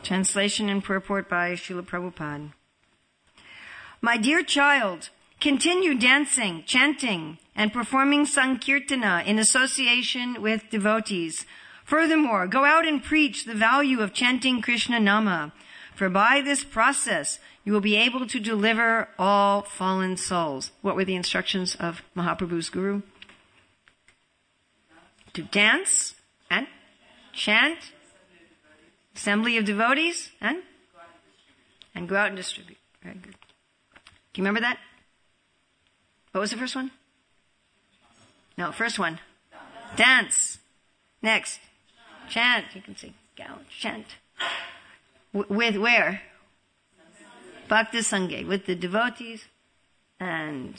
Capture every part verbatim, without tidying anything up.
Translation and purport by Srila Prabhupada. My dear child, continue dancing, chanting, and performing Sankirtana in association with devotees. Furthermore, go out and preach the value of chanting Krishna Nama, for by this process you will be able to deliver all fallen souls. What were the instructions of Mahaprabhu's guru? To dance and chant, assembly of devotees, and and go out and distribute. Very good. Do you remember that? What was the first one? No, first one. Dance. Next. Chant. You can say, go, chant. W- with where? Bhakti Sangha. With the devotees and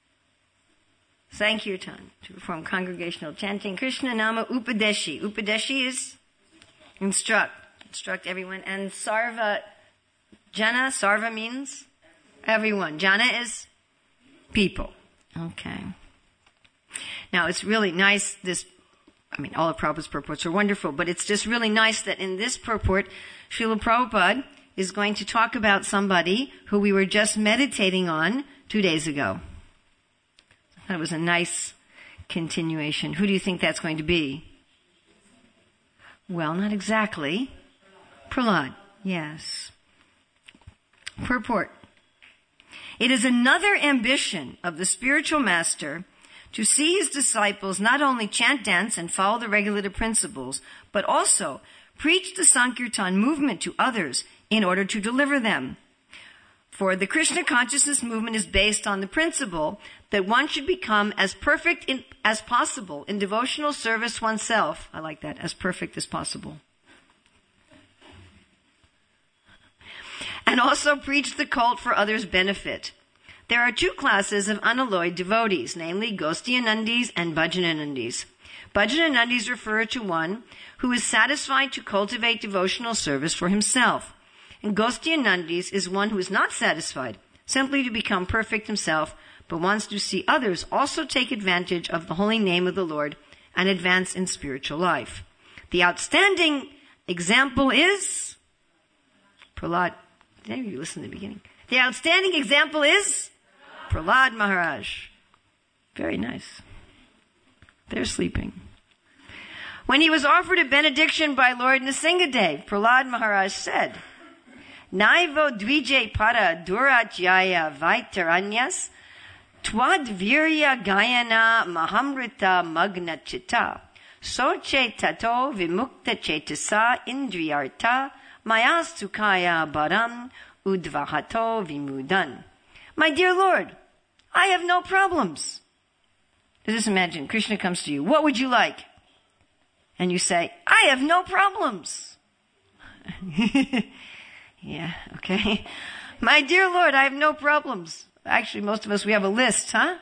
Sankirtan. To perform congregational chanting. Krishna Nama Upadeshi. Upadeshi is instruct. Instruct everyone. And Sarva Jana. Sarva means everyone. Jana is people. Okay. Now, it's really nice, this, I mean, all of Prabhupada's purports are wonderful, but it's just really nice that in this purport, Srila Prabhupada is going to talk about somebody who we were just meditating on two days ago. That was a nice continuation. Who do you think that's going to be? Well, not exactly. Prahlad. Yes. Purport. It is another ambition of the spiritual master to see his disciples not only chant, dance, and follow the regulative principles, but also preach the Sankirtan movement to others in order to deliver them. For the Krishna consciousness movement is based on the principle that one should become as perfect in, as possible in devotional service oneself. I like that, as perfect as possible. And also preach the cult for others' benefit. There are two classes of unalloyed devotees, namely Goshthianandis and Bhajananandis. Bhajananandis refer to one who is satisfied to cultivate devotional service for himself. And Goshthianandis is one who is not satisfied simply to become perfect himself, but wants to see others also take advantage of the holy name of the Lord and advance in spiritual life. The outstanding example is Prahlad. There you listen to the beginning. The outstanding example is Prahlad Maharaj. Very nice. They're sleeping. When he was offered a benediction by Lord Nrsingadev, Prahlad Maharaj said, Naivo dvije para durajaya vaitaranyas twadvirya gayana mahamrita magna chitta soche tato vimukta chetasa indriyarta mayastukaya baram udvahato vimudan. My dear Lord, I have no problems. Just imagine, Krishna comes to you. What would you like? And you say, I have no problems. Yeah, okay. My dear Lord, I have no problems. Actually, most of us, we have a list, huh?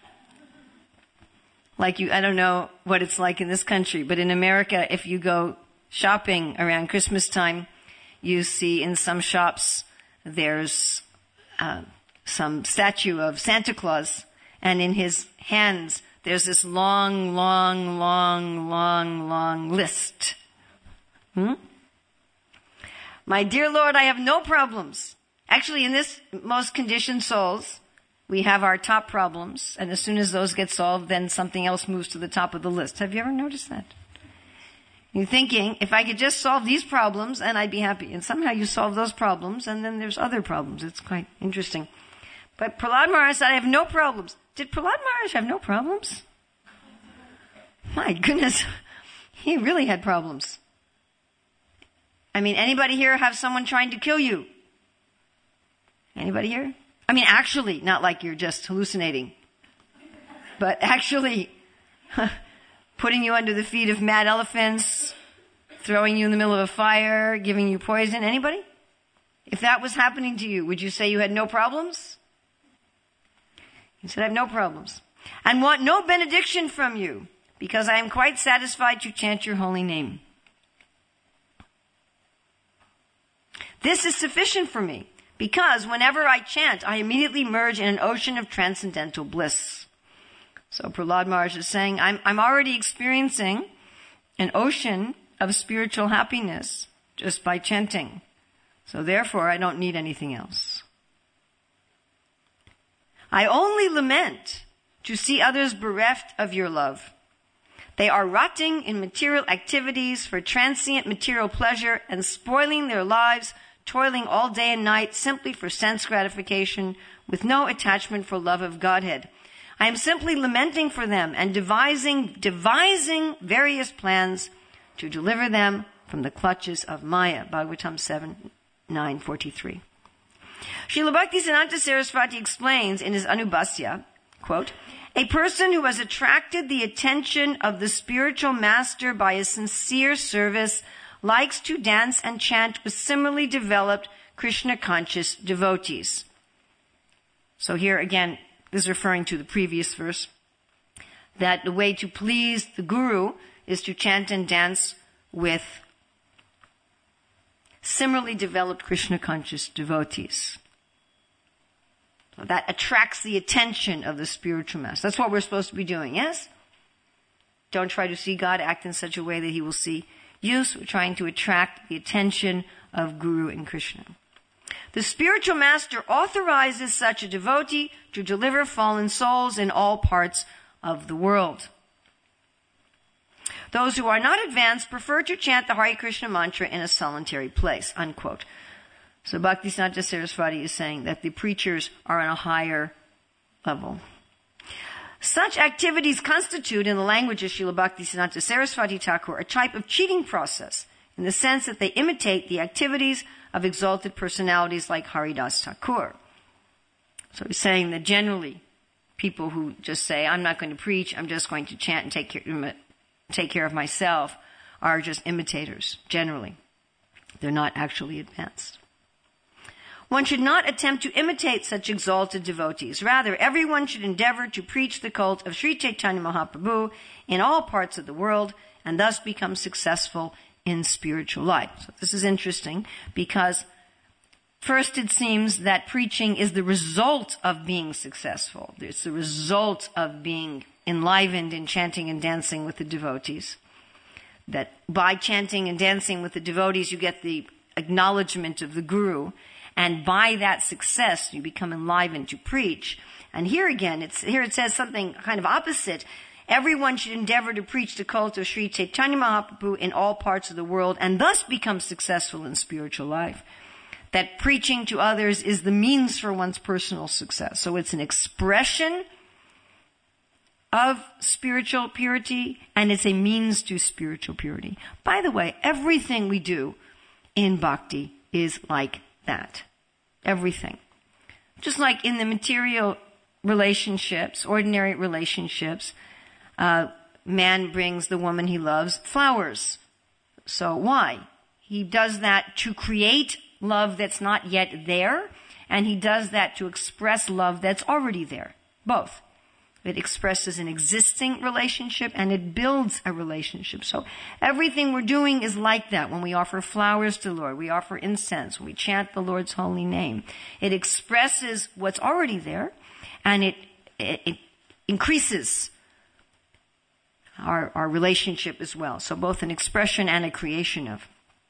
Like you, I don't know what it's like in this country, but in America, if you go shopping around Christmas time, you see in some shops, there's uh, some statue of Santa Claus, and in his hands, there's this long, long, long, long, long list. Hmm? My dear Lord, I have no problems. Actually, in this most conditioned souls, we have our top problems, and as soon as those get solved, then something else moves to the top of the list. Have you ever noticed that? You're thinking, if I could just solve these problems, and I'd be happy. And somehow you solve those problems, and then there's other problems. It's quite interesting. But Prahlad Maharaj said, I have no problems. Did Prahlad Maharaj have no problems? My goodness. He really had problems. I mean, anybody here have someone trying to kill you? Anybody here? I mean, actually, not like you're just hallucinating, but actually putting you under the feet of mad elephants, throwing you in the middle of a fire, giving you poison. Anybody? If that was happening to you, would you say you had no problems? He said, I have no problems. And want no benediction from you, because I am quite satisfied to chant your holy name. This is sufficient for me, because whenever I chant, I immediately merge in an ocean of transcendental bliss. So Prahlad Maharaj is saying, I'm, I'm already experiencing an ocean of spiritual happiness just by chanting. So therefore, I don't need anything else. I only lament to see others bereft of your love. They are rotting in material activities for transient material pleasure and spoiling their lives, toiling all day and night simply for sense gratification with no attachment for love of Godhead. I am simply lamenting for them and devising, devising various plans to deliver them from the clutches of Maya. Bhagavatam seven, nine forty-three. Srila Bhaktisiddhanta Saraswati explains in his Anubhasya, quote, a person who has attracted the attention of the spiritual master by a sincere service likes to dance and chant with similarly developed Krishna-conscious devotees. So here again, this is referring to the previous verse, that the way to please the guru is to chant and dance with similarly developed Krishna-conscious devotees. So that attracts the attention of the spiritual master. That's what we're supposed to be doing, yes? Don't try to see God act in such a way that he will see you. So we're trying to attract the attention of Guru and Krishna. The spiritual master authorizes such a devotee to deliver fallen souls in all parts of the world. Those who are not advanced prefer to chant the Hare Krishna mantra in a solitary place, unquote. So Bhaktisiddhanta Saraswati is saying that the preachers are on a higher level. Such activities constitute, in the language of Srila Bhaktisiddhanta Saraswati Thakur, a type of cheating process, in the sense that they imitate the activities of exalted personalities like Haridas Thakur. So he's saying that generally, people who just say, I'm not going to preach, I'm just going to chant and take care, take care of myself, are just imitators, generally. They're not actually advanced. One should not attempt to imitate such exalted devotees. Rather, everyone should endeavor to preach the cult of Sri Chaitanya Mahaprabhu in all parts of the world and thus become successful in spiritual life. So this is interesting because first it seems that preaching is the result of being successful. It's the result of being enlivened in chanting and dancing with the devotees. That by chanting and dancing with the devotees you get the acknowledgement of the Guru. And by that success, you become enlivened to preach. And here again, it's, here it says something kind of opposite. Everyone should endeavor to preach the cult of Sri Chaitanya Mahaprabhu in all parts of the world and thus become successful in spiritual life. That preaching to others is the means for one's personal success. So it's an expression of spiritual purity and it's a means to spiritual purity. By the way, everything we do in bhakti is like that. Everything. Just like in the material relationships, ordinary relationships, uh, man brings the woman he loves flowers. So why? He does that to create love that's not yet there, and he does that to express love that's already there. Both. It expresses an existing relationship and it builds a relationship. So everything we're doing is like that. When we offer flowers to the Lord, we offer incense, we chant the Lord's holy name. It expresses what's already there and it, it, it increases our, our relationship as well. So both an expression and a creation of.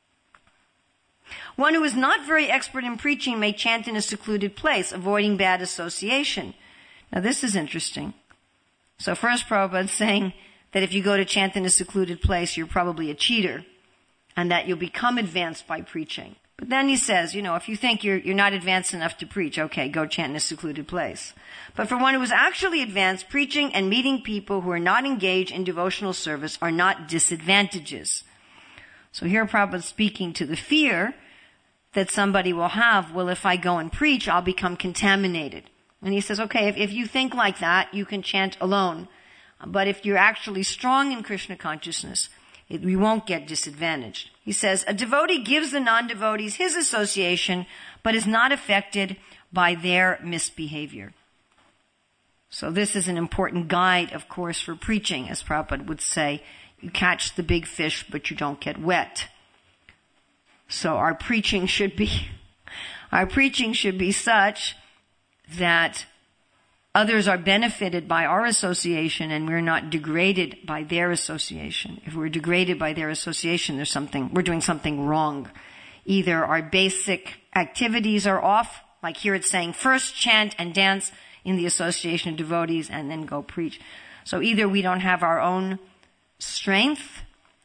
One who is not very expert in preaching may chant in a secluded place, avoiding bad association. Now this is interesting. So first Prabhupada is saying that if you go to chant in a secluded place, you're probably a cheater and that you'll become advanced by preaching. But then he says, you know, if you think you're, you're not advanced enough to preach, okay, go chant in a secluded place. But for one who is actually advanced, preaching and meeting people who are not engaged in devotional service are not disadvantages. So here Prabhupada is speaking to the fear that somebody will have, well, if I go and preach, I'll become contaminated. And he says, okay, if, if you think like that, you can chant alone. But if you're actually strong in Krishna consciousness, it, you won't get disadvantaged. He says, a devotee gives the non-devotees his association, but is not affected by their misbehavior. So this is an important guide, of course, for preaching, as Prabhupada would say. You catch the big fish, but you don't get wet. So our preaching should be, our preaching should be such that others are benefited by our association and we're not degraded by their association. If we're degraded by their association, there's something, we're doing something wrong Either our basic activities are off, like here it's saying first chant and dance in the association of devotees and then go preach. So either we don't have our own strength.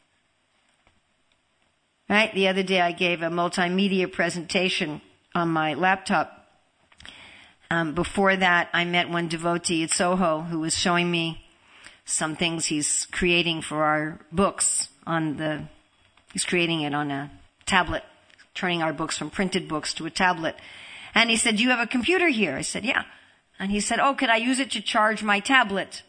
Right? The other day I gave a multimedia presentation on my laptop. Um, before that, I met one devotee at Soho who was showing me some things he's creating for our books on the, he's creating it on a tablet, turning our books from printed books to a tablet. And he said, "Do you have a computer here?" I said, "Yeah." And he said, "Oh, could I use it to charge my tablet?"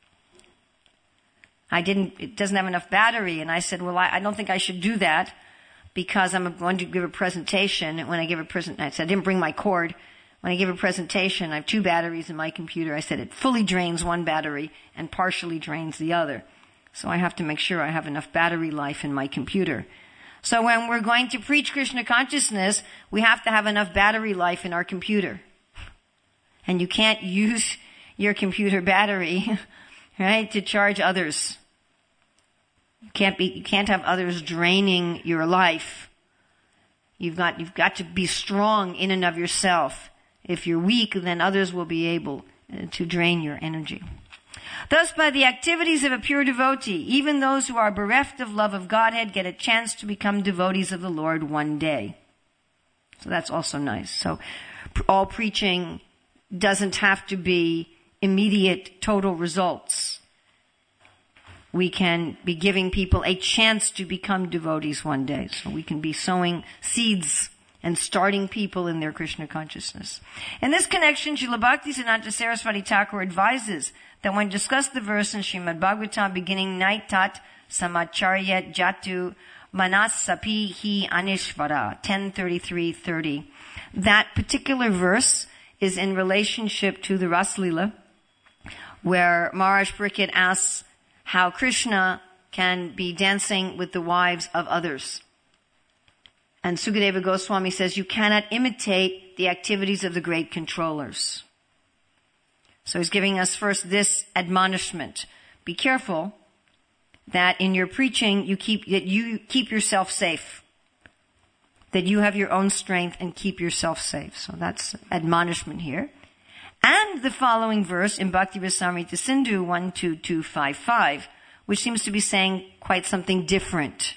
I didn't, it doesn't have enough battery. And I said, "Well, I, I don't think I should do that because I'm going to give a presentation." And when I give a present, I said, I didn't bring my cord. When I give a presentation, I have two batteries in my computer. I said it fully drains one battery and partially drains the other. So I have to make sure I have enough battery life in my computer. So when we're going to preach Krishna consciousness, we have to have enough battery life in our computer. And you can't use your computer battery, right, to charge others. You can't be, you can't have others draining your life. You've got, you've got to be strong in and of yourself. If you're weak, then others will be able to drain your energy. Thus, by the activities of a pure devotee, even those who are bereft of love of Godhead get a chance to become devotees of the Lord one day. So that's also nice. So all preaching doesn't have to be immediate total results. We can be giving people a chance to become devotees one day. So we can be sowing seeds and starting people in their Krishna consciousness. In this connection, Srila Bhaktisiddhanta Saraswati Thakur advises that when discussed the verse in Srimad Bhagavatam beginning Naitat Samacharyat Jatu Manasapi Hi Anishvara, ten thirty-three thirty, that particular verse is in relationship to the Raslila, where Maharaj Parikshit asks how Krishna can be dancing with the wives of others. And Sukadeva Goswami says you cannot imitate the activities of the great controllers. So he's giving us first this admonishment. Be careful that in your preaching you keep, that you keep yourself safe. That you have your own strength and keep yourself safe. So that's admonishment here. And the following verse in Bhakti Rasamrita Sindhu one two two five five, which seems to be saying quite something different.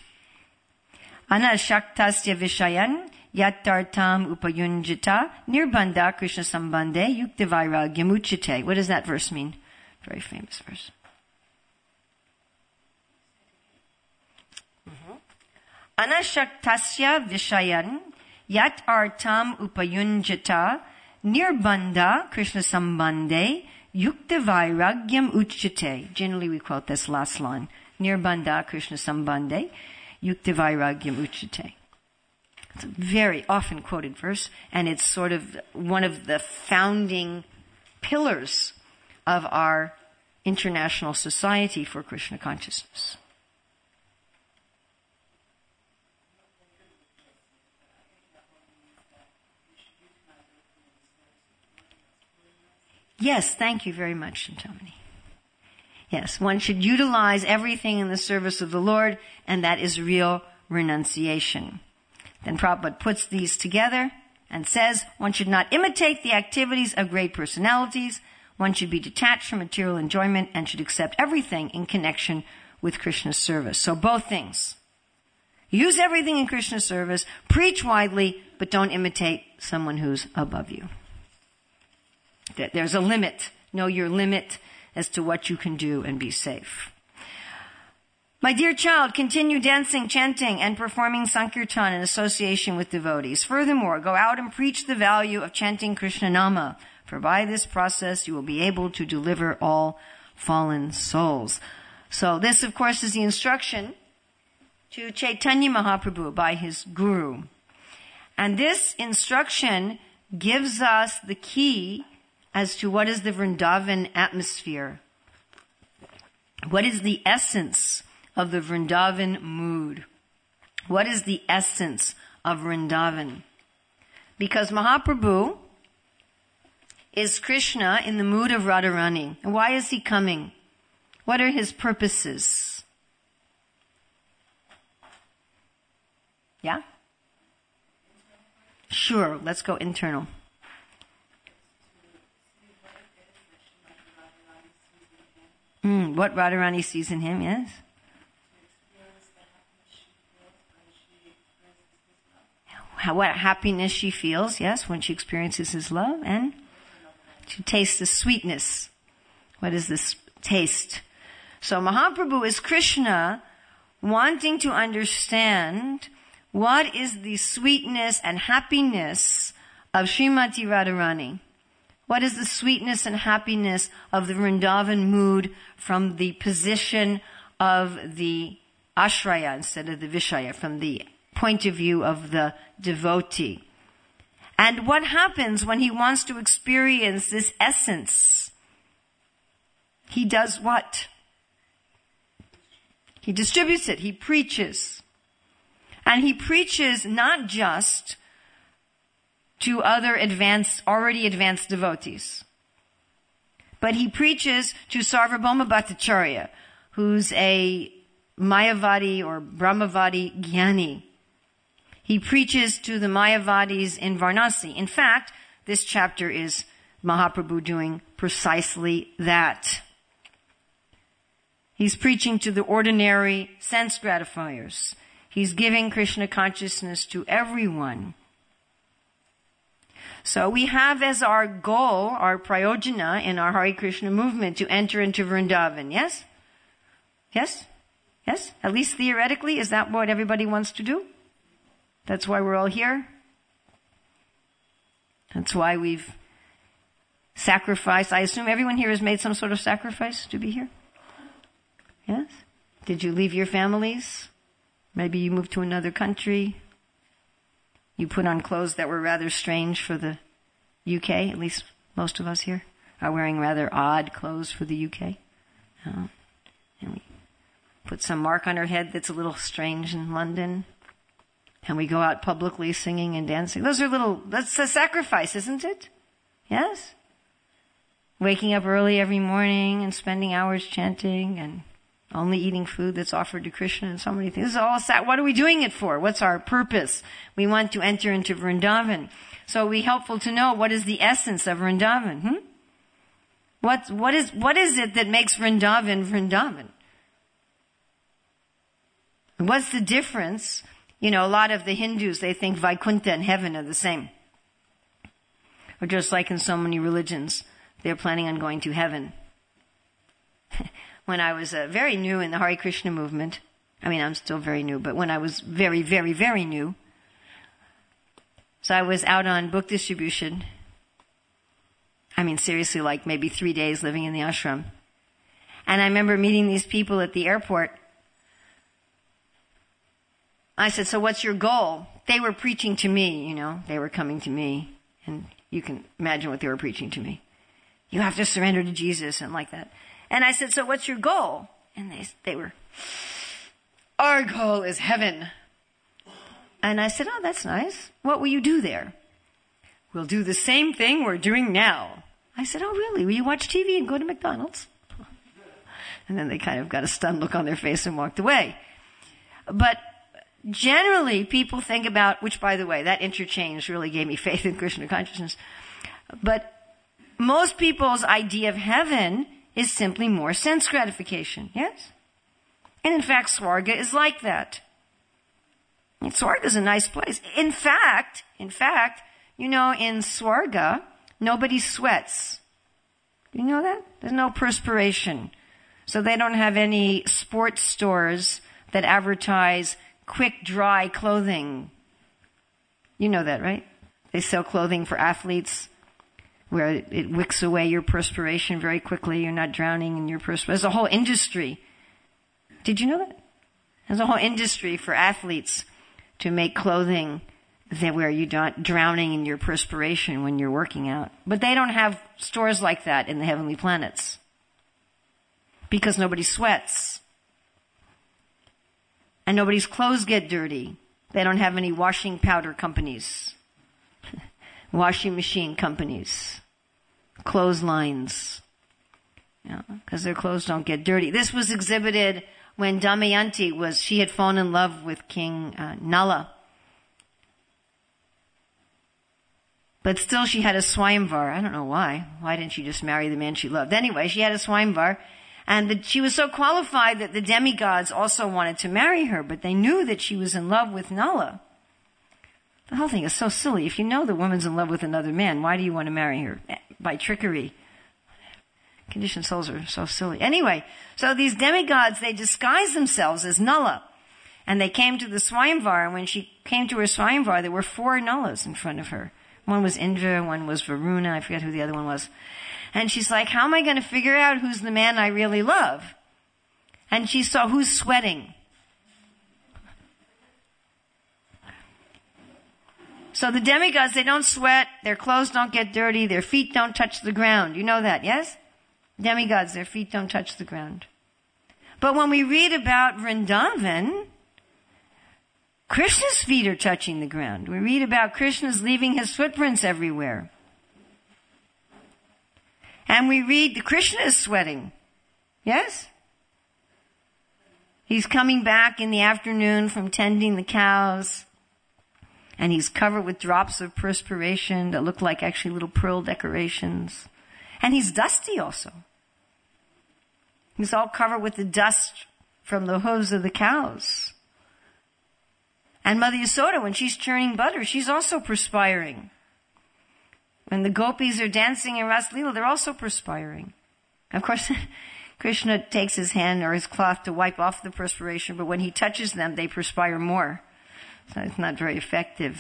Anashaktasya vishayan yattartam upayunjita nirbandha krishna sambandhe yukta vairagyamuchite. What does that verse mean? Very famous verse. Mm-hmm. Anashaktasya vishayan yattartam upayunjita nirbandha krishna sambandhe yukta vairagyam uchite. Generally we quote this last line. Nirbandha krishna sambandhe Yukta Vairagyam Uchite. It's a very often quoted verse, and it's sort of one of the founding pillars of our International Society for Krishna Consciousness. Yes, thank you very much, Chintamani. Yes, one should utilize everything in the service of the Lord, and that is real renunciation. Then Prabhupada puts these together and says, one should not imitate the activities of great personalities. One should be detached from material enjoyment and should accept everything in connection with Krishna's service. So both things. Use everything in Krishna's service, preach widely, but don't imitate someone who's above you. There's a limit. Know your limit as to what you can do and be safe. My dear child, continue dancing, chanting, and performing Sankirtan in association with devotees. Furthermore, go out and preach the value of chanting Krishna Nama, for by this process you will be able to deliver all fallen souls. So this, of course, is the instruction to Chaitanya Mahaprabhu by his guru. And this instruction gives us the key as to what is the Vrindavan atmosphere. What is the essence of the Vrindavan mood? What is the essence of Vrindavan? Because Mahaprabhu is Krishna in the mood of Radharani. And why is he coming? What are his purposes? Yeah? Sure, let's go internal. Mm, what Radharani sees in him, yes? How, what happiness she feels, yes, when she experiences his love, and to taste the sweetness. What is this taste? So Mahaprabhu is Krishna wanting to understand what is the sweetness and happiness of Srimati Radharani. What is the sweetness and happiness of the Vrindavan mood from the position of the ashraya instead of the vishaya, from the point of view of the devotee? And what happens when he wants to experience this essence? He does what? He distributes it. He preaches. And he preaches not just to other advanced, already advanced devotees, but he preaches to Sarvabhauma Bhattacharya, who's a Mayavadi or Brahmavadi Jnani. He preaches to the Mayavadis in Varanasi. In fact, this chapter is Mahaprabhu doing precisely that. He's preaching to the ordinary sense gratifiers. He's giving Krishna consciousness to everyone. So we have as our goal, our prayojana in our Hare Krishna movement to enter into Vrindavan, yes? Yes? Yes? At least theoretically, is that what everybody wants to do? That's why we're all here? That's why we've sacrificed. I assume everyone here has made some sort of sacrifice to be here? Yes? Did you leave your families? Maybe you moved to another country. You put on clothes that were rather strange for the U K. At least most of us here are wearing rather odd clothes for the U K. Uh, and we put some mark on our head that's a little strange in London. And we go out publicly singing and dancing. Those are little, that's a sacrifice, isn't it? Yes? Waking up early every morning and spending hours chanting and only eating food that's offered to Krishna and so many things. This is all sad. What are we doing it for? What's our purpose? We want to enter into Vrindavan. So it would be helpful to know what is the essence of Vrindavan. Hmm? What, what is, what is it that makes Vrindavan Vrindavan? What's the difference? You know, a lot of the Hindus, they think Vaikuntha and heaven are the same. Or just like in so many religions, they're planning on going to heaven. When I was uh, very new in the Hare Krishna movement, I mean, I'm still very new, but when I was very, very, very new, so I was out on book distribution. I mean, seriously, like maybe three days living in the ashram. And I remember meeting these people at the airport. I said, so what's your goal? They were preaching to me, you know, they were coming to me, and you can imagine what they were preaching to me. You have to surrender to Jesus and like that. And I said, so what's your goal? And they, they were, our goal is heaven. And I said, oh, that's nice. What will you do there? We'll do the same thing we're doing now. I said, oh, really? Will you watch T V and go to McDonald's? And then they kind of got a stunned look on their face and walked away. But generally, people think about, which by the way, that interchange really gave me faith in Krishna consciousness. But most people's idea of heaven is simply more sense gratification, yes? And in fact, Swarga is like that. And Swarga is a nice place. In fact, in fact, you know, in Swarga, nobody sweats. You know that? There's no perspiration. So they don't have any sports stores that advertise quick, dry clothing. You know that, right? They sell clothing for athletes where it wicks away your perspiration very quickly. You're not drowning in your perspiration. There's a whole industry. Did you know that? There's a whole industry for athletes to make clothing that where you're not drowning in your perspiration when you're working out. But they don't have stores like that in the heavenly planets because nobody sweats. And nobody's clothes get dirty. They don't have any washing powder companies, washing machine companies, clotheslines, you know, because their clothes don't get dirty. This was exhibited when Damayanti was, she had fallen in love with King uh, Nala. But still she had a Swayamvar. I don't know why. Why didn't she just marry the man she loved? Anyway, she had a Swayamvar. And the, she was so qualified that the demigods also wanted to marry her, but they knew that she was in love with Nala. The whole thing is so silly. If you know the woman's in love with another man, why do you want to marry her? By trickery. Conditioned souls are so silly. Anyway, so these demigods, they disguised themselves as Nala. And they came to the Swayamvar, and when she came to her Swayamvar, there were four Nalas in front of her. One was Indra, one was Varuna, I forget who the other one was. And she's like, how am I going to figure out who's the man I really love? And she saw who's sweating. So the demigods, they don't sweat, their clothes don't get dirty, their feet don't touch the ground. You know that, yes? Demigods, their feet don't touch the ground. But when we read about Vrindavan, Krishna's feet are touching the ground. We read about Krishna's leaving his footprints everywhere. And we read that Krishna is sweating. Yes? He's coming back in the afternoon from tending the cows. And he's covered with drops of perspiration that look like actually little pearl decorations. And he's dusty also. He's all covered with the dust from the hooves of the cows. And Mother Yasoda, when she's churning butter, she's also perspiring. When the gopis are dancing in Ras Leela, they're also perspiring. Of course, Krishna takes his hand or his cloth to wipe off the perspiration, but when he touches them, they perspire more. So it's not very effective.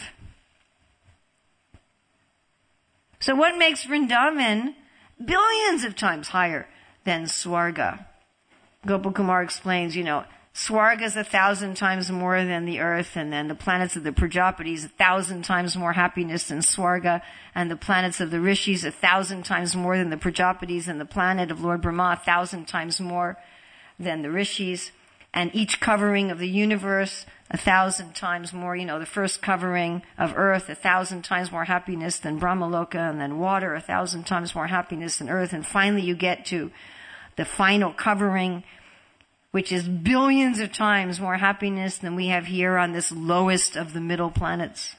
So what makes Vrindavan billions of times higher than Swarga? Gopal explains, you know, Swarga is a thousand times more than the earth, and then the planets of the Prajapatis a thousand times more happiness than Swarga, and the planets of the Rishis a thousand times more than the Prajapatis, and the planet of Lord Brahma a thousand times more than the Rishis, and each covering of the universe a thousand times more, you know, the first covering of earth a thousand times more happiness than Brahmaloka, and then water a thousand times more happiness than earth, and finally you get to the final covering, which is billions of times more happiness than we have here on this lowest of the middle planets.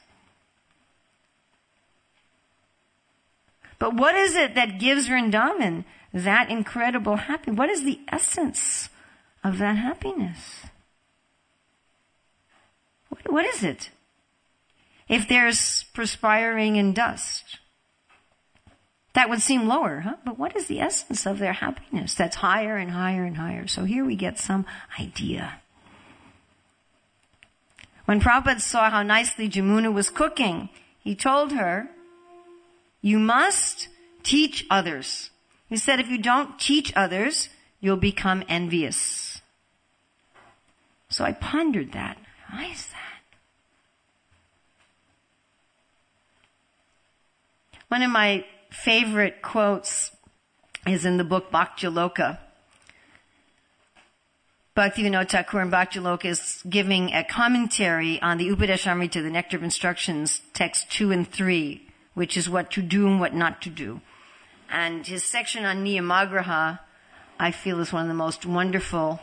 But what is it that gives Vrindavan that incredible happiness? What is the essence of that happiness? What, what is it? If there's perspiring and dust, that would seem lower, huh? But what is the essence of their happiness that's higher and higher and higher? So here we get some idea. When Prabhupada saw how nicely Jamuna was cooking, he told her, you must teach others. He said, if you don't teach others, you'll become envious. So I pondered that. Why is that? One of my favorite quotes is in the book Bhakti-loka. Bhaktivinoda Thakur in Bhakti-loka is giving a commentary on the Upadeshamrita, the Nectar of Instructions, text two and three, which is what to do and what not to do. And his section on Niyamagraha, I feel, is one of the most wonderful.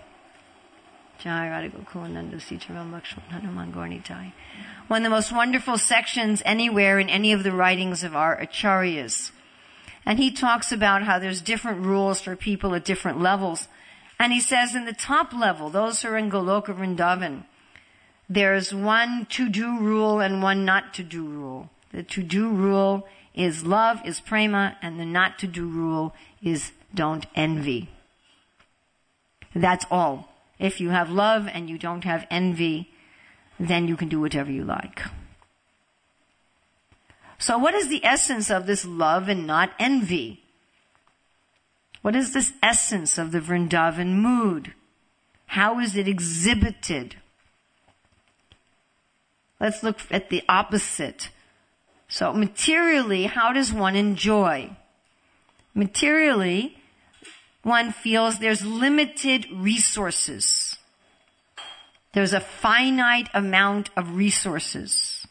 One of the most wonderful sections anywhere in any of the writings of our acharyas. And he talks about how there's different rules for people at different levels. And he says in the top level, those who are in Goloka Vrindavan, there's one to-do rule and one not-to-do rule. The to-do rule is love, is prema, and the not-to-do rule is don't envy. That's all. If you have love and you don't have envy, then you can do whatever you like. So what is the essence of this love and not envy? What is this essence of the Vrindavan mood? How is it exhibited? Let's look at the opposite. So materially, how does one enjoy? Materially, one feels there's limited resources. There's a finite amount of resources.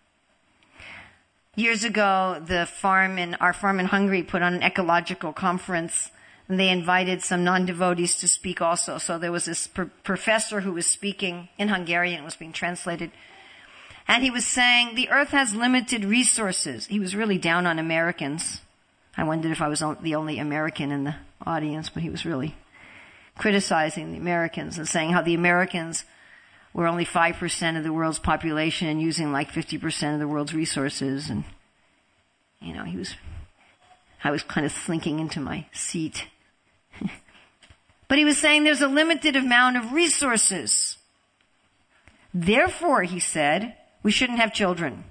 Years ago, the farm in, our farm in Hungary put on an ecological conference, and they invited some non-devotees to speak also. So there was this pr- professor who was speaking in Hungarian, it was being translated. And he was saying the earth has limited resources. He was really down on Americans. I wondered if I was the only American in the audience, but he was really criticizing the Americans and saying how the Americans were only five percent of the world's population and using like fifty percent of the world's resources. And, you know, he was, I was kind of slinking into my seat. But he was saying there's a limited amount of resources. Therefore, he said, we shouldn't have children.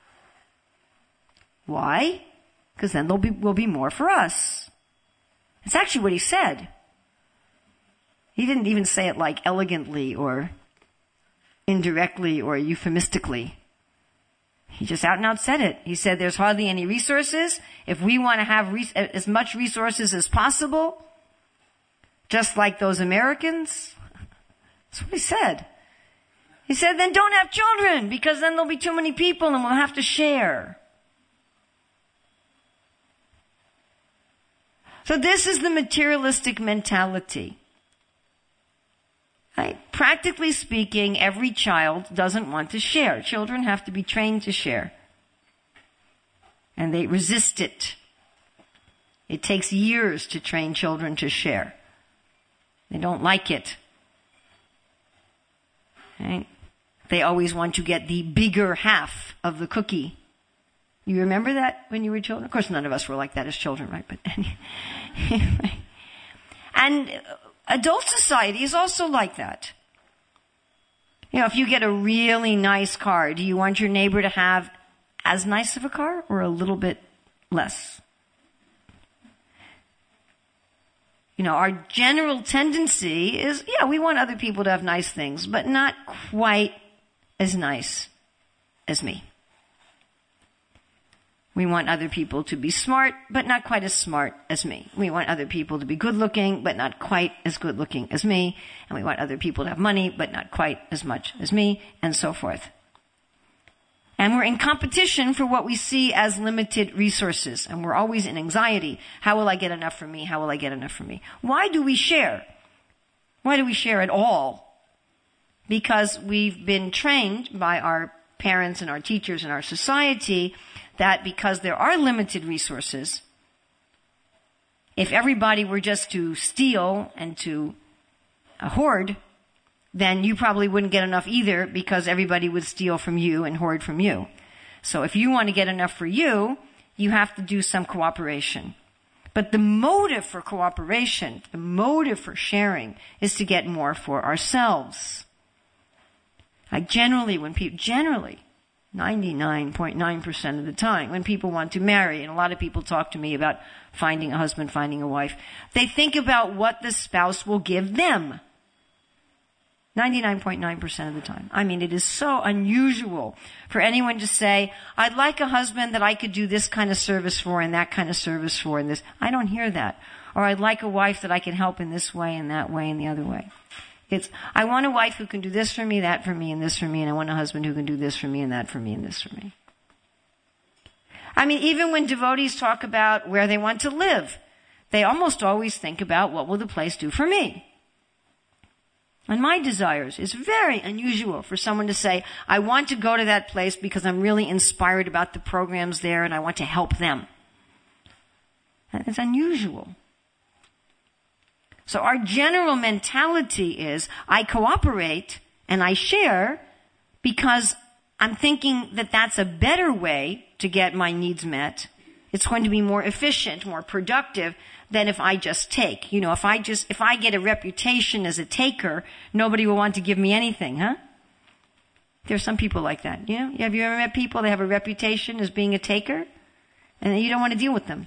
Why? Because then there'll be, will be more for us. It's actually what he said. He didn't even say it like elegantly or indirectly or euphemistically. He just out and out said it. He said there's hardly any resources. If we want to have res- as much resources as possible, just like those Americans, that's what he said. He said, then don't have children, because then there'll be too many people and we'll have to share. So this is the materialistic mentality. Right? Practically speaking, every child doesn't want to share. Children have to be trained to share. And they resist it. It takes years to train children to share. They don't like it. Right? They always want to get the bigger half of the cookie. You remember that when you were children? Of course, none of us were like that as children, right? But anyway. And adult society is also like that. You know, if you get a really nice car, do you want your neighbor to have as nice of a car or a little bit less? You know, our general tendency is, yeah, we want other people to have nice things, but not quite as nice as me. We want other people to be smart, but not quite as smart as me. We want other people to be good looking, but not quite as good looking as me. And we want other people to have money, but not quite as much as me, and so forth. And we're in competition for what we see as limited resources. And we're always in anxiety. How will I get enough for me? How will I get enough for me? Why do we share? Why do we share at all? Because we've been trained by our parents and our teachers and our society that because there are limited resources, if everybody were just to steal and to uh, hoard, then you probably wouldn't get enough either, because everybody would steal from you and hoard from you. So if you want to get enough for you, you have to do some cooperation. But the motive for cooperation, the motive for sharing, is to get more for ourselves. Like generally, when people, generally, ninety-nine point nine percent of the time, when people want to marry, and a lot of people talk to me about finding a husband, finding a wife, they think about what the spouse will give them. ninety-nine point nine percent of the time. I mean, it is so unusual for anyone to say, I'd like a husband that I could do this kind of service for and that kind of service for and this. I don't hear that. Or I'd like a wife that I can help in this way and that way and the other way. It's, I want a wife who can do this for me, that for me, and this for me, and I want a husband who can do this for me and that for me and this for me. I mean, even when devotees talk about where they want to live, they almost always think about what will the place do for me. And my desires. It's very unusual for someone to say, I want to go to that place because I'm really inspired about the programs there and I want to help them. It's unusual. So our general mentality is, I cooperate and I share because I'm thinking that that's a better way to get my needs met. It's going to be more efficient, more productive than if I just take. You know, if I just, if I get a reputation as a taker, nobody will want to give me anything, huh? There's some people like that, you know? Have you ever met people that have a reputation as being a taker? And you don't want to deal with them.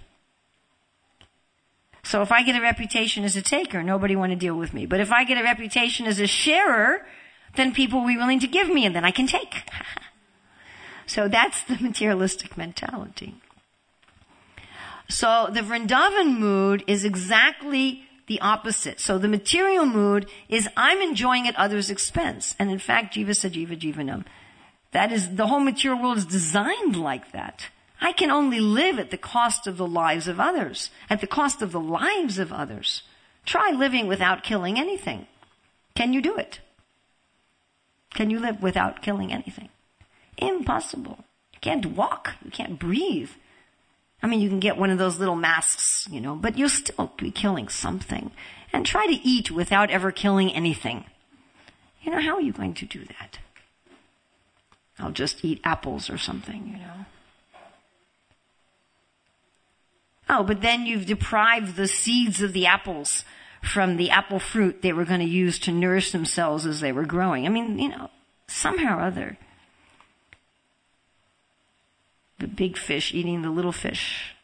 So if I get a reputation as a taker, nobody want to deal with me. But if I get a reputation as a sharer, then people will be willing to give me and then I can take. So that's the materialistic mentality. So the Vrindavan mood is exactly the opposite. So the material mood is I'm enjoying at others' expense. And in fact, Jiva Sajiva Jivanam. That is, the whole material world is designed like that. I can only live at the cost of the lives of others, at the cost of the lives of others. Try living without killing anything. Can you do it? Can you live without killing anything? Impossible. You can't walk. You can't breathe. I mean, you can get one of those little masks, you know, but you'll still be killing something. And try to eat without ever killing anything. You know, how are you going to do that? I'll just eat apples or something, you know. Oh, but then you've deprived the seeds of the apples from the apple fruit they were going to use to nourish themselves as they were growing. I mean, you know, somehow or other. The big fish eating the little fish.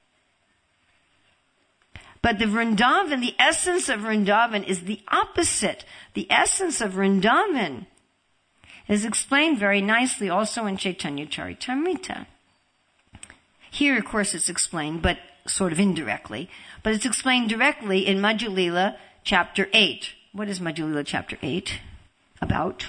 But the Vrindavan, the essence of Vrindavan is the opposite. The essence of Vrindavan is explained very nicely also in Chaitanya Charitamrita. Here, of course, it's explained, but sort of indirectly. But it's explained directly in Madhya Lila chapter eight. What is Madhya Lila chapter eight about?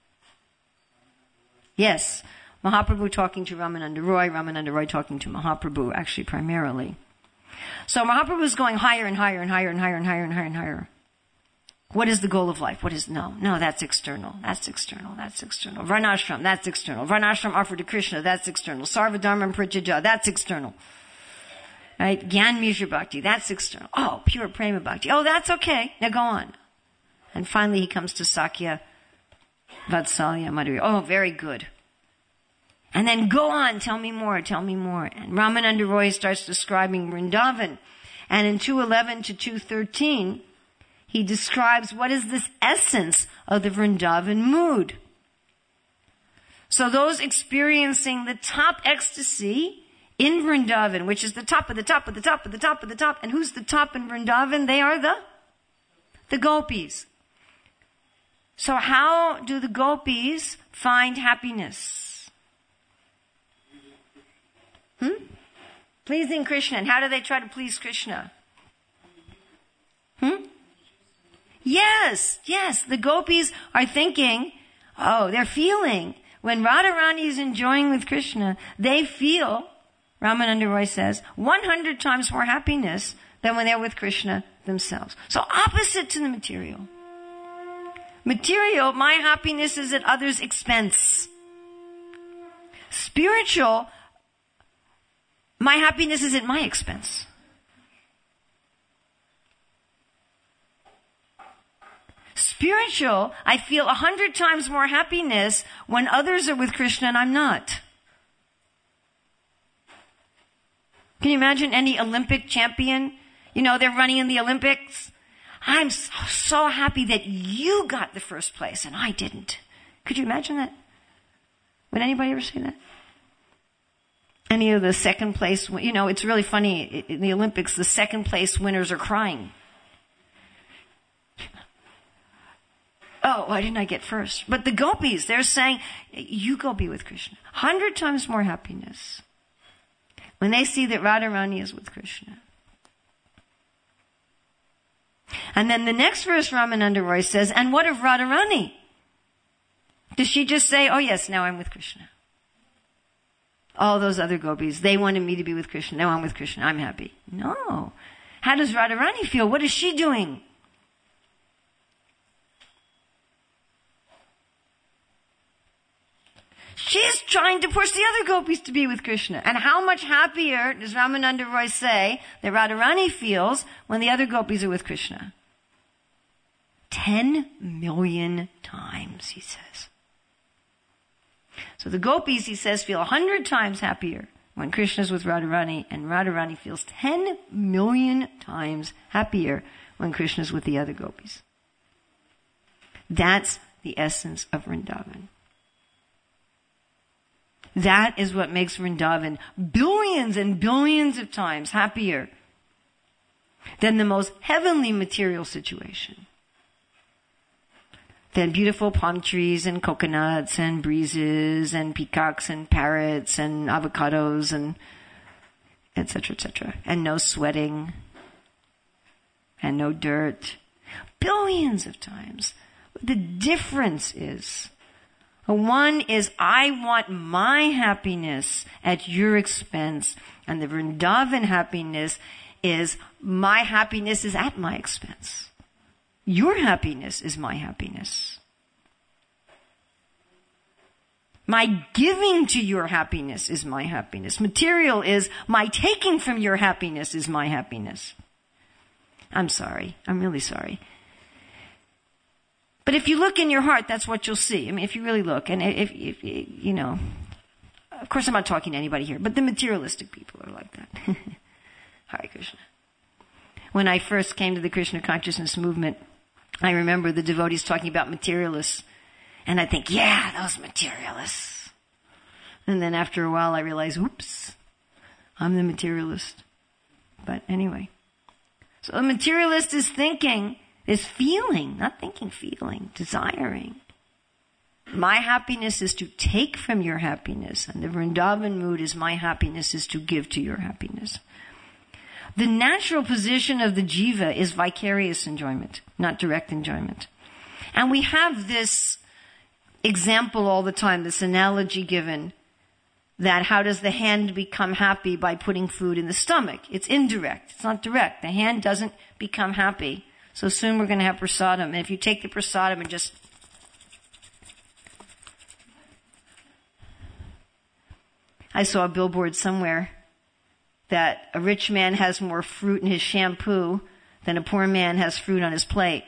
Yes, Mahaprabhu talking to Ramananda Roy, Ramananda Roy talking to Mahaprabhu, actually primarily. So Mahaprabhu is going higher and higher and higher and higher and higher and higher and higher. What is the goal of life? What is, no, no, that's external. That's external. That's external. Varnashram, that's external. Varnashram offered to Krishna, that's external. Sarvadharma Prityaja, that's external. Right? Gyan Mishra Bhakti, that's external. Oh, pure Prema Bhakti. Oh, that's okay. Now go on. And finally he comes to Sakya, Vatsalya, Madhurya. Oh, very good. And then go on, tell me more, tell me more. And Ramananda Roy starts describing Vrindavan. And in two eleven to two thirteen, he describes what is this essence of the Vrindavan mood. So those experiencing the top ecstasy in Vrindavan, which is the top of the top of the top of the top of the top, and who's the top in Vrindavan? They are the, the gopis. So how do the gopis find happiness? Hmm? Pleasing Krishna. And how do they try to please Krishna? Hmm? Yes, yes. The gopis are thinking, oh, they're feeling. When Radharani is enjoying with Krishna, they feel, Ramananda Roy says, one hundred times more happiness than when they're with Krishna themselves. So opposite to the material. Material, my happiness is at others' expense. Spiritual, my happiness is at my expense. Spiritual, I feel a hundred times more happiness when others are with Krishna and I'm not. Can you imagine any Olympic champion? You know, they're running in the Olympics. I'm so, so happy that you got the first place and I didn't. Could you imagine that? Would anybody ever say that? Any of the second place, you know, it's really funny. In the Olympics, the second place winners are crying. Oh, why didn't I get first? But the gopis, they're saying, you go be with Krishna. Hundred times more happiness when they see that Radharani is with Krishna. And then the next verse, Ramananda Roy says, and what of Radharani? Does she just say, oh yes, now I'm with Krishna? All those other gopis, they wanted me to be with Krishna. Now I'm with Krishna. I'm happy. No. How does Radharani feel? What is she doing? She's trying to push the other gopis to be with Krishna. And how much happier does Ramananda Roy say that Radharani feels when the other gopis are with Krishna? Ten million times, he says. So the gopis, he says, feel a hundred times happier when Krishna's with Radharani, and Radharani feels ten million times happier when Krishna's with the other gopis. That's the essence of Vrindavan. That is what makes Vrindavan billions and billions of times happier than the most heavenly material situation. Than beautiful palm trees and coconuts and breezes and peacocks and parrots and avocados and et cetera, et cetera. And no sweating and no dirt. Billions of times. The difference is, one is I want my happiness at your expense, and the Vrindavan happiness is my happiness is at my expense. Your happiness is my happiness. My giving to your happiness is my happiness. Material is my taking from your happiness is my happiness. I'm sorry. I'm really sorry. But if you look in your heart, that's what you'll see. I mean, if you really look, and if, if, if you know, of course I'm not talking to anybody here, but the materialistic people are like that. Hare Krishna. When I first came to the Krishna consciousness movement, I remember the devotees talking about materialists. And I think, yeah, those materialists. And then after a while I realize, oops, I'm the materialist. But anyway. So the materialist is thinking, is feeling, not thinking, feeling, desiring. My happiness is to take from your happiness. And the Vrindavan mood is my happiness is to give to your happiness. The natural position of the jiva is vicarious enjoyment, not direct enjoyment. And we have this example all the time, this analogy given that how does the hand become happy by putting food in the stomach? It's indirect. It's not direct. The hand doesn't become happy. So soon we're going to have prasadam. And if you take the prasadam and just I saw a billboard somewhere that a rich man has more fruit in his shampoo than a poor man has fruit on his plate.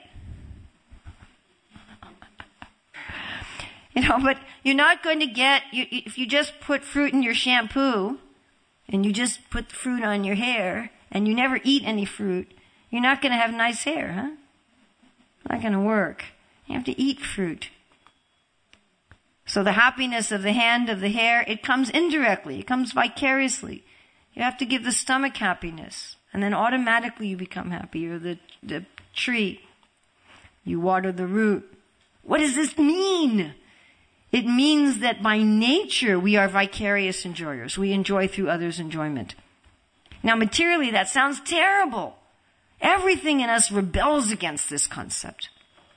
You know, but you're not going to get, you, if you just put fruit in your shampoo and you just put the fruit on your hair and you never eat any fruit, you're not going to have nice hair, huh? Not going to work. You have to eat fruit. So the happiness of the hand, of the hair, it comes indirectly. It comes vicariously. You have to give the stomach happiness. And then automatically you become happy. You're the, the tree. You water the root. What does this mean? It means that by nature we are vicarious enjoyers. We enjoy through others' enjoyment. Now materially that sounds terrible. Everything in us rebels against this concept.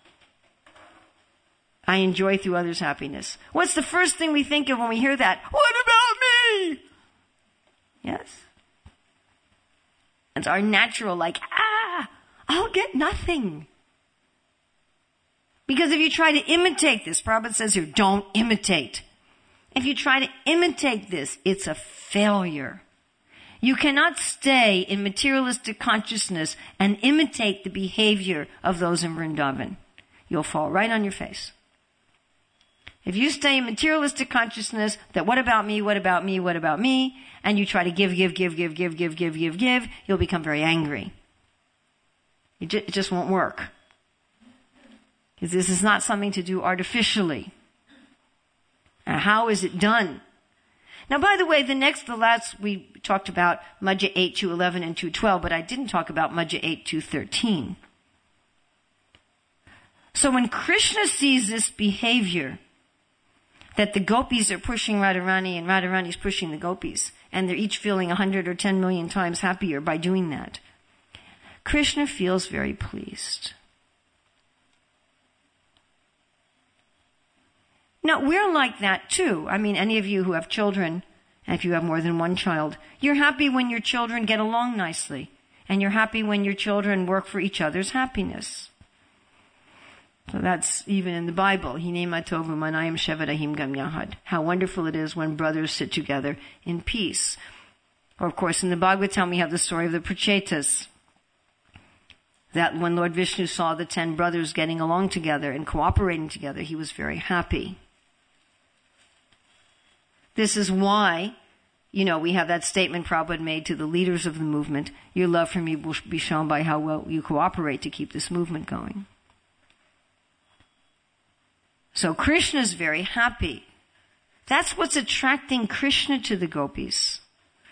I enjoy through others' happiness. What's the first thing we think of when we hear that? What about me? Yes? It's our natural like, ah, I'll get nothing. Because if you try to imitate this, Prabhupada says here, don't imitate. If you try to imitate this, it's a failure. You cannot stay in materialistic consciousness and imitate the behavior of those in Vrindavan. You'll fall right on your face. If you stay in materialistic consciousness that what about me, what about me, what about me, and you try to give, give, give, give, give, give, give, give, give, you'll become very angry. It, ju- it just won't work. Because this is not something to do artificially. And how is it done? Now, by the way, the next, the last, we talked about Madhya eight, two eleven, and two twelve, but I didn't talk about Madhya eight, two thirteen. So when Krishna sees this behavior, that the gopis are pushing Radharani and Radharani is pushing the gopis, and they're each feeling a hundred or ten million times happier by doing that, Krishna feels very pleased. Now, we're like that too. I mean, any of you who have children, and if you have more than one child, you're happy when your children get along nicely. And you're happy when your children work for each other's happiness. So that's even in the Bible. Hine matovu manayam shevadahim gam yahad. How wonderful it is when brothers sit together in peace. Or of course, in the Bhagavatam, we have the story of the Prachetas. That when Lord Vishnu saw the ten brothers getting along together and cooperating together, he was very happy. This is why, you know, we have that statement Prabhupada made to the leaders of the movement, your love for me will be shown by how well you cooperate to keep this movement going. So Krishna is very happy. That's what's attracting Krishna to the gopis.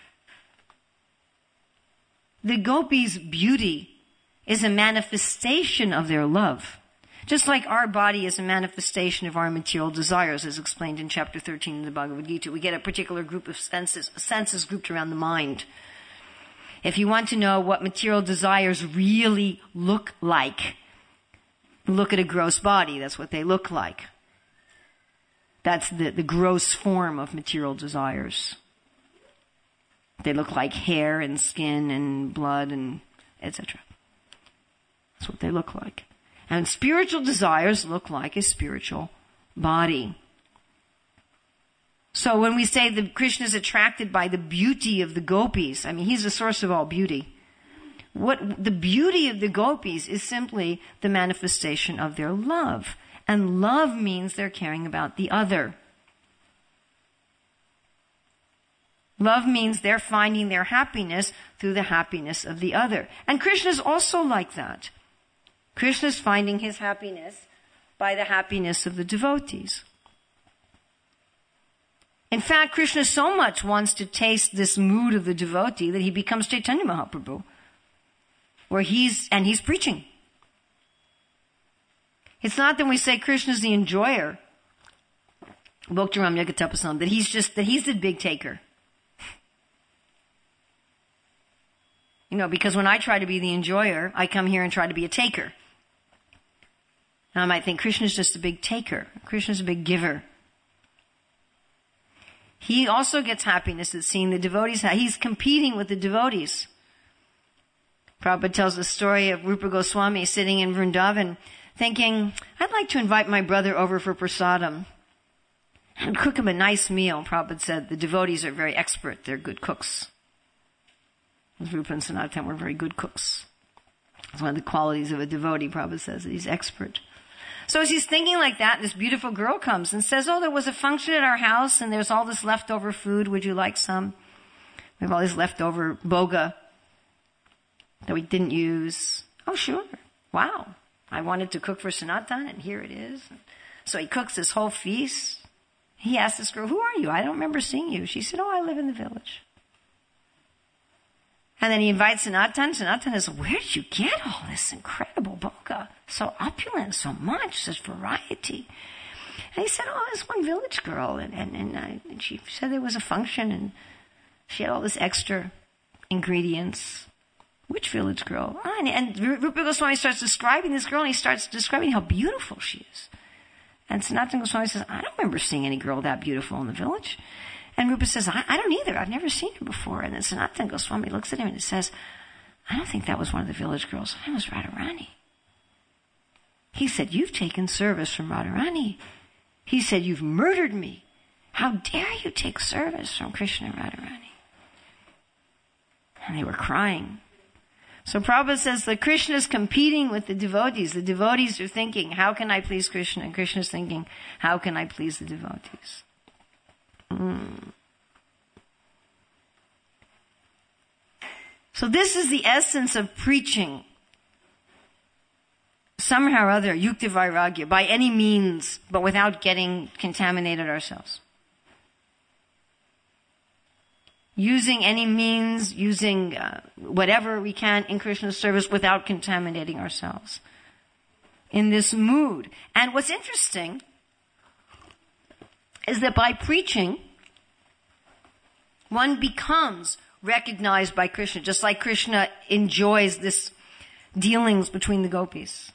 The gopis' beauty is a manifestation of their love. Just like our body is a manifestation of our material desires, as explained in chapter thirteen in the Bhagavad Gita. We get a particular group of senses, senses grouped around the mind. If you want to know what material desires really look like, look at a gross body. That's what they look like. That's the, the gross form of material desires. They look like hair and skin and blood and et cetera. That's what they look like. And spiritual desires look like a spiritual body. So when we say that Krishna is attracted by the beauty of the gopis, I mean, he's the source of all beauty. What the beauty of the gopis is simply the manifestation of their love. And love means they're caring about the other. Love means they're finding their happiness through the happiness of the other. And Krishna's also like that. Krishna's finding his happiness by the happiness of the devotees. In fact, Krishna so much wants to taste this mood of the devotee that he becomes Chaitanya Mahaprabhu, where he's, and he's preaching. It's not that we say Krishna's the enjoyer, Bhakti-ram Yagatapasam, that he's just, that he's the big taker. You know, because when I try to be the enjoyer, I come here and try to be a taker. And I might think Krishna's just a big taker. Krishna's a big giver. He also gets happiness at seeing the devotees. He's competing with the devotees. Prabhupada tells the story of Rupa Goswami sitting in Vrindavan thinking, I'd like to invite my brother over for prasadam and cook him a nice meal. Prabhupada said the devotees are very expert. They're good cooks. Rupa and Sanatan were very good cooks. It's one of the qualities of a devotee, Prabhupada says, that he's expert. So as he's thinking like that, this beautiful girl comes and says, oh, there was a function at our house and there's all this leftover food. Would you like some? We have all this leftover boga that we didn't use. Oh, sure. Wow. I wanted to cook for Sanatan and here it is. So he cooks this whole feast. He asked this girl, who are you? I don't remember seeing you. She said, oh, I live in the village. And then he invites Sanatan. Sanatan says, where did you get all this incredible boga? So opulent, so much, such variety. And he said, oh, this one village girl. And, and, and, I, and she said there was a function and she had all this extra ingredients. Which village girl? Oh, and, and Rupa Goswami starts describing this girl and he starts describing how beautiful she is. And Sanatana Goswami says, I don't remember seeing any girl that beautiful in the village. And Rupa says, I, I don't either. I've never seen her before. And then Sanatana Goswami looks at him and he says, I don't think that was one of the village girls. I was Radharani. He said, you've taken service from Radharani. He said, you've murdered me. How dare you take service from Krishna and Radharani? And they were crying. So Prabhupada says that Krishna is competing with the devotees. The devotees are thinking, how can I please Krishna? And Krishna is thinking, how can I please the devotees? Mm. So this is the essence of preaching. Somehow or other, yukta vairagya, by any means, but without getting contaminated ourselves. Using any means, using uh, whatever we can in Krishna's service without contaminating ourselves. In this mood. And what's interesting is that by preaching, one becomes recognized by Krishna, just like Krishna enjoys this dealings between the gopis.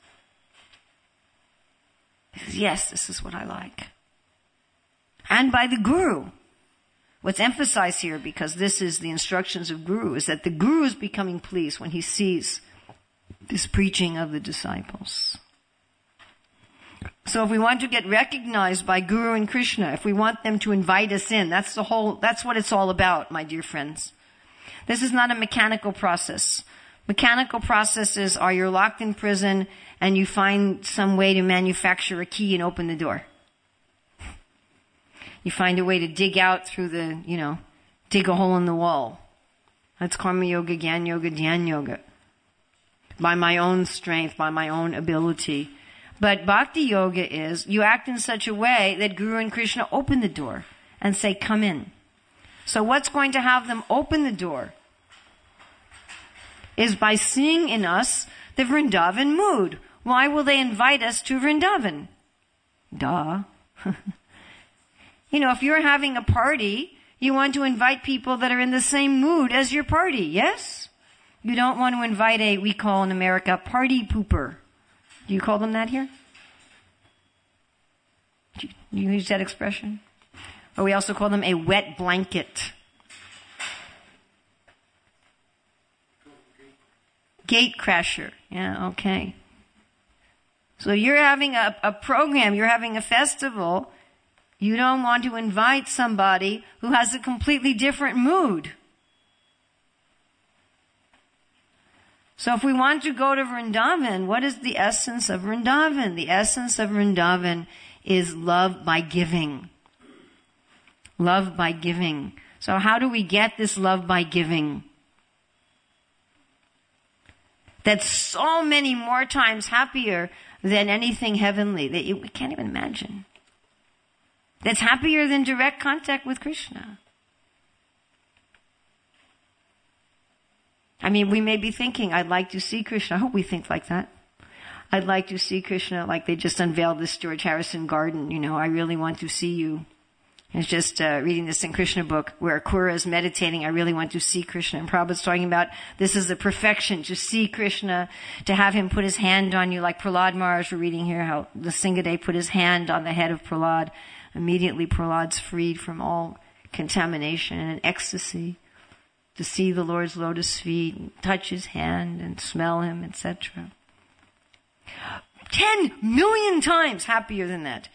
He says, yes, this is what I like. And by the Guru. What's emphasized here, because this is the instructions of Guru, is that the Guru is becoming pleased when he sees this preaching of the disciples. So if we want to get recognized by Guru and Krishna, if we want them to invite us in, that's the whole, that's what it's all about, my dear friends. This is not a mechanical process. Mechanical processes are you're locked in prison and you find some way to manufacture a key and open the door. You find a way to dig out through the, you know, dig a hole in the wall. That's karma yoga, gyan yoga, dhyan yoga. By my own strength, by my own ability. But bhakti yoga is you act in such a way that Guru and Krishna open the door and say, come in. So what's going to have them open the door is by seeing in us the Vrindavan mood. Why will they invite us to Vrindavan? Duh. You know, if you're having a party, you want to invite people that are in the same mood as your party, yes? You don't want to invite a, we call in America, party pooper. Do you call them that here? Do you use that expression? Or we also call them a wet blanket. Gate crasher. Yeah, okay. So you're having a, a program, you're having a festival. You don't want to invite somebody who has a completely different mood. So if we want to go to Vrindavan, what is the essence of Vrindavan? The essence of Vrindavan is love by giving. Love by giving. So how do we get this love by giving? That's so many more times happier than anything heavenly that you, we can't even imagine. That's happier than direct contact with Krishna. I mean, we may be thinking, I'd like to see Krishna. I hope we think like that. I'd like to see Krishna like they just unveiled this George Harrison garden. You know, I really want to see you. I was just uh, reading this in Krishna book where Akura is meditating, I really want to see Krishna. And Prabhupada's talking about this is the perfection, to see Krishna, to have him put his hand on you, like Prahlad Maharaj, we're reading here how the Singhadev put his hand on the head of Prahlad. Immediately Prahlad's freed from all contamination and ecstasy. To see the Lord's lotus feet, and touch his hand and smell him, et cetera. Ten million times happier than that.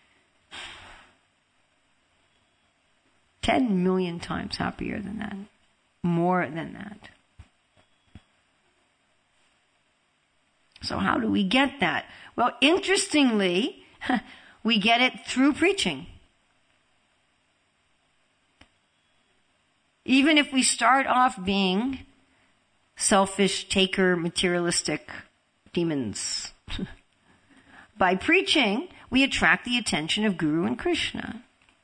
Ten million times happier than that. More than that. So how do we get that? Well, interestingly, we get it through preaching. Even if we start off being selfish, taker, materialistic demons. By preaching, we attract the attention of Guru and Krishna.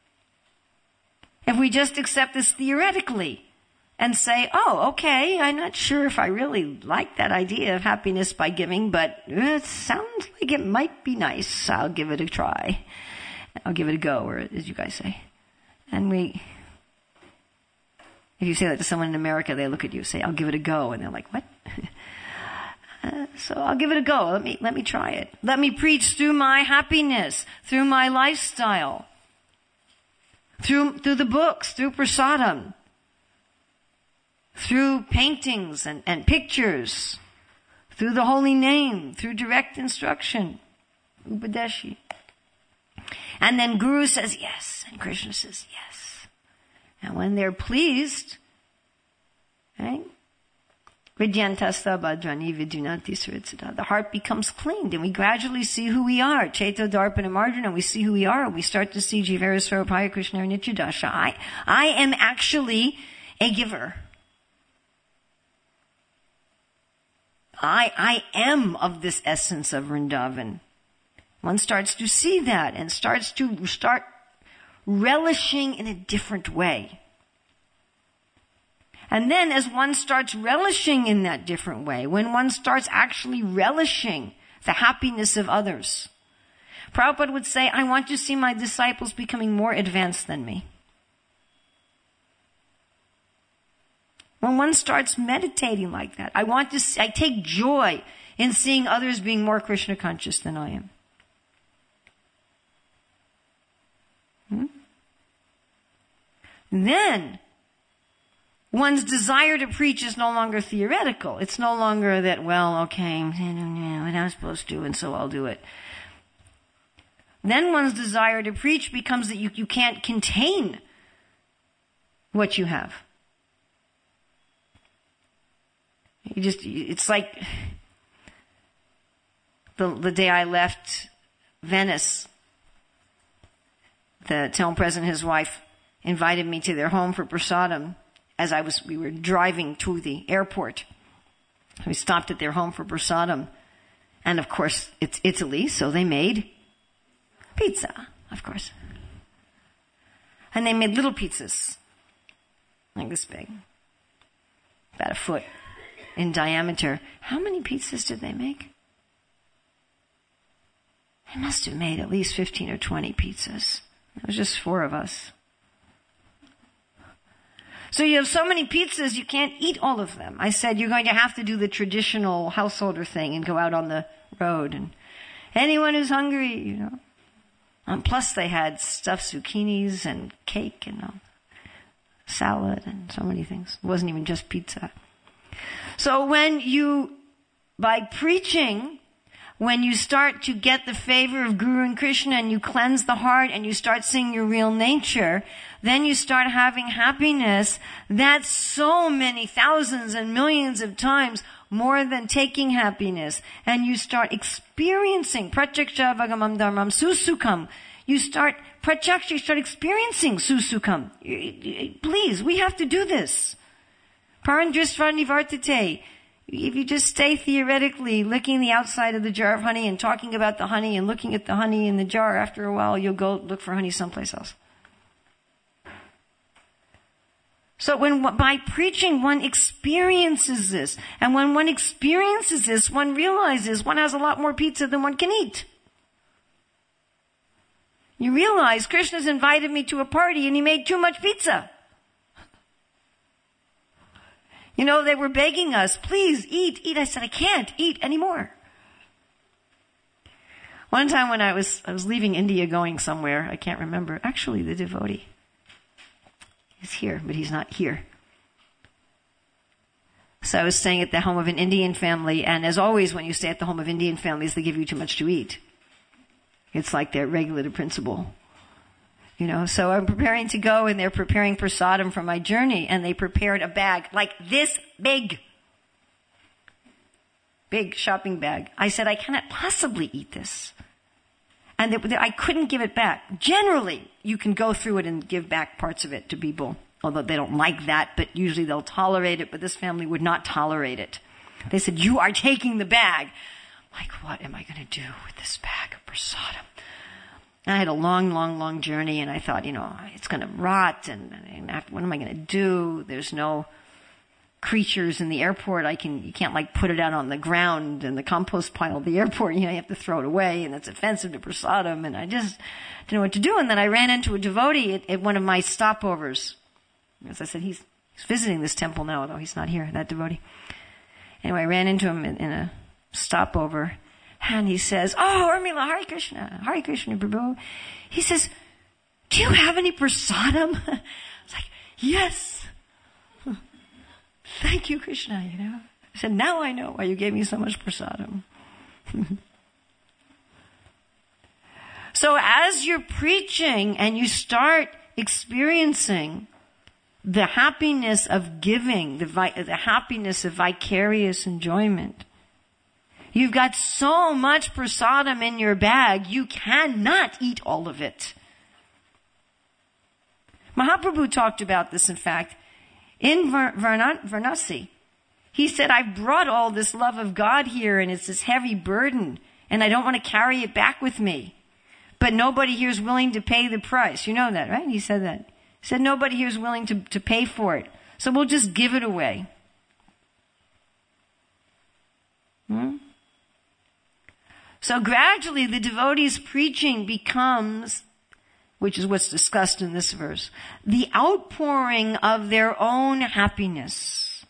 If we just accept this theoretically and say, oh, okay, I'm not sure if I really like that idea of happiness by giving, but it sounds like it might be nice. I'll give it a try. I'll give it a go, or as you guys say. And we... If you say that to someone in America, they look at you and say, I'll give it a go. And they're like, what? uh, so I'll give it a go. Let me, let me try it. Let me preach through my happiness, through my lifestyle, through, through the books, through prasadam, through paintings and, and pictures, through the holy name, through direct instruction, upadeshi. And then Guru says yes, and Krishna says yes. And when they're pleased, right? The heart becomes cleaned and we gradually see who we are. Chaito Darpana Marjana, we see who we are. We start to see Jivara Swarupaya Krishna Nityadasha. I, I am actually a giver. I, I am of this essence of Vrindavan. One starts to see that and starts to start relishing in a different way. And then as one starts relishing in that different way, when one starts actually relishing the happiness of others, Prabhupada would say, I want to see my disciples becoming more advanced than me. When one starts meditating like that, I want to see, I take joy in seeing others being more Krishna conscious than I am. Hmm? Then, one's desire to preach is no longer theoretical. It's no longer that, well, okay, what I'm supposed to do, and so I'll do it. Then one's desire to preach becomes that you, you can't contain what you have. You just, it's like the, the day I left Venice, the town president and his wife invited me to their home for prasadam as I was, we were driving to the airport. We stopped at their home for prasadam. And of course, it's Italy, so they made pizza, of course. And they made little pizzas, like this big, about a foot in diameter. How many pizzas did they make? They must have made at least fifteen or twenty pizzas. It was just four of us. So you have so many pizzas, you can't eat all of them. I said, you're going to have to do the traditional householder thing and go out on the road. And anyone who's hungry, you know. And plus they had stuffed zucchinis and cake and um, salad and so many things. It wasn't even just pizza. So when you, by preaching, when you start to get the favor of Guru and Krishna and you cleanse the heart and you start seeing your real nature, then you start having happiness that's so many thousands and millions of times more than taking happiness. And you start experiencing pratyaksha vagamam dharmam susukam. You start, pratyaksha, you start experiencing susukam. Please, we have to do this. Parandrisva nivartate. If you just stay theoretically licking the outside of the jar of honey and talking about the honey and looking at the honey in the jar, after a while you'll go look for honey someplace else. So when, by preaching, one experiences this. And when one experiences this, one realizes one has a lot more pizza than one can eat. You realize Krishna's invited me to a party and he made too much pizza. You know, they were begging us, please eat, eat. I said, I can't eat anymore. One time when I was, I was leaving India going somewhere, I can't remember. Actually, the devotee is here, but he's not here. So I was staying at the home of an Indian family, and as always, when you stay at the home of Indian families, they give you too much to eat. It's like their regulative principle. You know, so I'm preparing to go, and they're preparing prasadam for my journey, and they prepared a bag like this big. Big shopping bag. I said, I cannot possibly eat this. And they, they, I couldn't give it back. Generally, you can go through it and give back parts of it to people, although they don't like that, but usually they'll tolerate it, but this family would not tolerate it. They said, you are taking the bag. I'm like, what am I going to do with this bag of prasadam? And I had a long, long, long journey, and I thought, you know, it's going to rot, and, and after, what am I going to do? There's no creatures in the airport. I can, you can't like put it out on the ground in the compost pile of the airport. You know, you have to throw it away, and it's offensive to prasadam, and I just didn't know what to do. And then I ran into a devotee at, at one of my stopovers. As I said, he's, he's visiting this temple now, although he's not here, that devotee. Anyway, I ran into him in, in a stopover. And he says, oh, Urmila, Hare Krishna, Hare Krishna, Prabhu. He says, do you have any prasadam? I was like, yes. Thank you, Krishna, you know. I said, now I know why you gave me so much prasadam. So as you're preaching and you start experiencing the happiness of giving, the, vi- the happiness of vicarious enjoyment, you've got so much prasadam in your bag, you cannot eat all of it. Mahaprabhu talked about this, in fact, in Varanasi. He said, I've brought all this love of God here, and it's this heavy burden, and I don't want to carry it back with me. But nobody here is willing to pay the price. You know that, right? He said that. He said nobody here is willing to, to pay for it. So we'll just give it away. Hmm? So gradually the devotee's preaching becomes, which is what's discussed in this verse, the outpouring of their own happiness.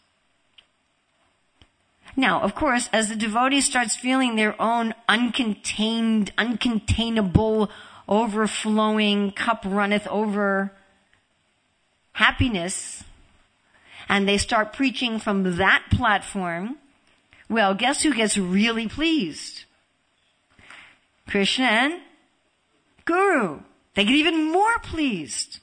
Now, of course, as the devotee starts feeling their own uncontained, uncontainable, overflowing, cup runneth over happiness, and they start preaching from that platform, well, guess who gets really pleased? Krishna and Guru. They get even more pleased.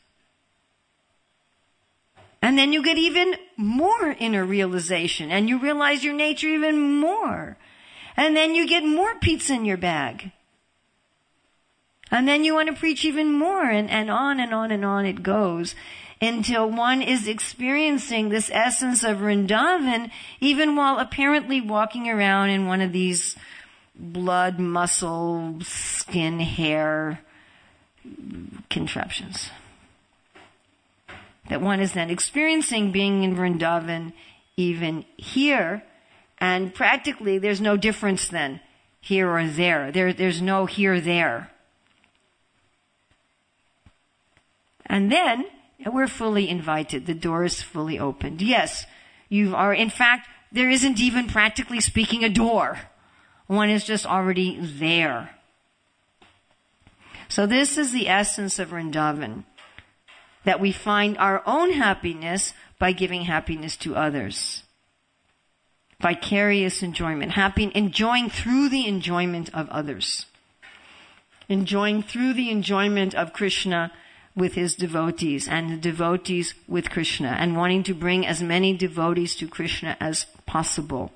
And then you get even more inner realization, and you realize your nature even more. And then you get more pizza in your bag. And then you want to preach even more, and, and on and on and on it goes, until one is experiencing this essence of Vrindavan, even while apparently walking around in one of these blood, muscle, skin, hair contraptions. That one is then experiencing being in Vrindavan even here, and practically there's no difference then, here or there. There, there's no here, there. And then we're fully invited. The door is fully opened. Yes, you are. In fact, there isn't even, practically speaking, a door. One is just already there. So this is the essence of Vrindavan, that we find our own happiness by giving happiness to others. Vicarious enjoyment. Happy, enjoying through the enjoyment of others. Enjoying through the enjoyment of Krishna with his devotees, and the devotees with Krishna, and wanting to bring as many devotees to Krishna as possible.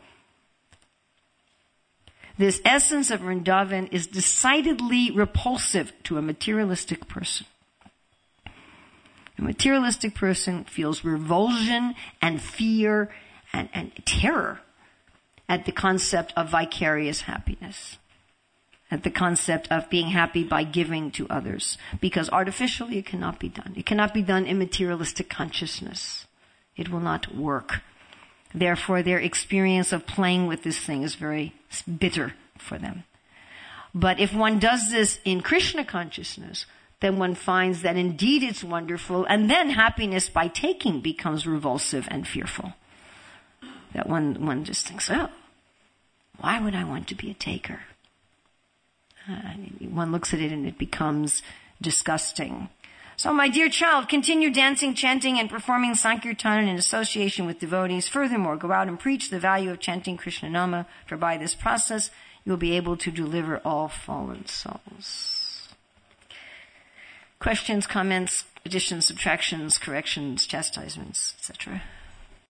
This essence of Vrindavan is decidedly repulsive to a materialistic person. A materialistic person feels revulsion and fear and, and terror at the concept of vicarious happiness, at the concept of being happy by giving to others, because artificially it cannot be done. It cannot be done in materialistic consciousness. It will not work. Therefore, their experience of playing with this thing is very bitter for them. But if one does this in Krishna consciousness, then one finds that indeed it's wonderful, and then happiness by taking becomes revulsive and fearful. That one, one just thinks, oh, why would I want to be a taker? Uh, one looks at it and it becomes disgusting. So, my dear child, continue dancing, chanting, and performing Sankirtan in association with devotees. Furthermore, go out and preach the value of chanting Krishna Nama, for by this process you will be able to deliver all fallen souls. Questions, comments, additions, subtractions, corrections, chastisements, et cetera